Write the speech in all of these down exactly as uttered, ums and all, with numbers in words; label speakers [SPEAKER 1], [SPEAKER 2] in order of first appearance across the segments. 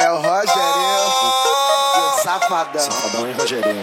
[SPEAKER 1] É o Rogerinho, o safadão.
[SPEAKER 2] Safadão e Rogerinho.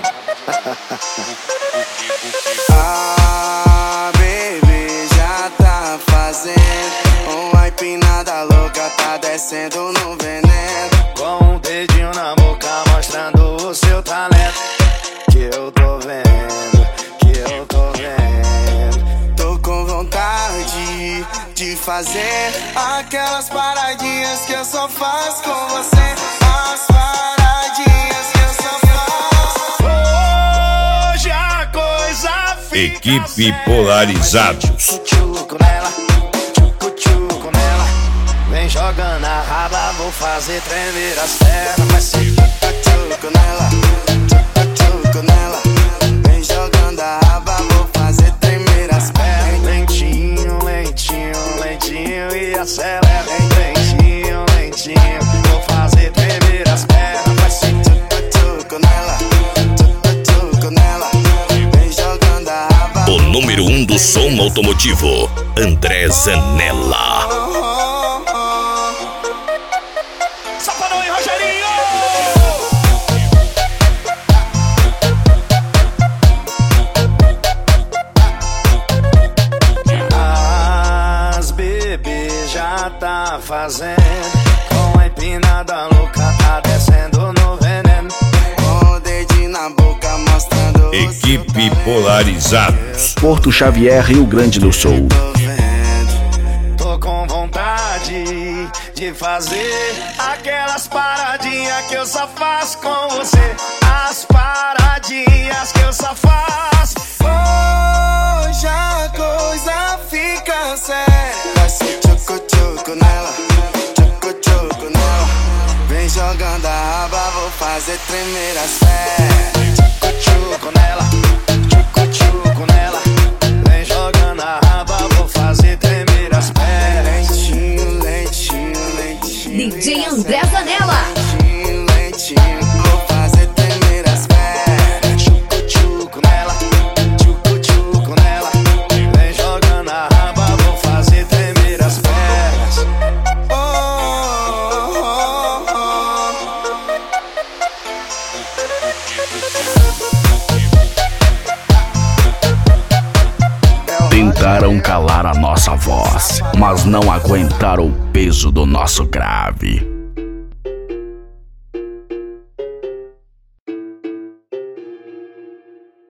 [SPEAKER 1] Ah, baby, já tá fazendo uma empinada louca, tá descendo no veneno.
[SPEAKER 2] Com um dedinho na boca mostrando o seu talento. Que eu tô vendo, que eu tô vendo.
[SPEAKER 1] Tô com vontade de fazer aquelas paradinhas que eu só faço com você. As paradinhas que eu só faço.
[SPEAKER 2] Hoje a coisa fica
[SPEAKER 3] Equipe
[SPEAKER 2] séria.
[SPEAKER 3] Polarizados.
[SPEAKER 2] Tchucu nela, tchucu tchucu nela. Vem jogando a raba, vou fazer tremer as pernas. Vai ser
[SPEAKER 1] Tchucu nela, tchucu tchucu nela. Vem jogando a raba, vou fazer tremer as pernas.
[SPEAKER 2] lentinho, lentinho, lentinho e acelera. Lentinho, lentinho, vou fazer tremer as pernas. Vai ser
[SPEAKER 1] Tchucu tchucu nela, tchucu tchucu nela. Vem jogando a raba.
[SPEAKER 3] O número um do som automotivo, André Zanella.
[SPEAKER 2] Safadão e Rogerinho! As bebês já tá fazendo. Com a empinada louca tá descendo no veneno.
[SPEAKER 1] Com o dedinho na boca mostrando o
[SPEAKER 3] Equipe
[SPEAKER 1] seu
[SPEAKER 3] Polarizados.
[SPEAKER 4] Porto Xavier, Rio Grande do Sul.
[SPEAKER 1] talento. Tô vendo.
[SPEAKER 2] Tô com vontade de fazer aquelas paradinhas que eu só faço com você. As paradinhas que eu só faço.
[SPEAKER 1] Hoje a coisa fica séria. Vai ser tchucu tchucu nela, tchucu tchucu nela. Vem jogando a raba, vou fazer tremer as pernas.
[SPEAKER 2] Tchucu tchucu nela, tchucu tchucu nela. Vem jogando a raba, vou fazer tremer as pernas.
[SPEAKER 1] Lentinho, lentinho, lentinho.
[SPEAKER 5] D J André Zanella.
[SPEAKER 1] Lentinho, lentinho, vou fazer tremer as pernas.
[SPEAKER 2] Tchucu tchucu nela, tchucu tchucu nela. Vem jogando a raba, vou fazer tremer as pernas.
[SPEAKER 1] Oh, oh, oh, oh.
[SPEAKER 4] Tentaram calar a nossa voz, mas não aguentaram o peso do nosso grave.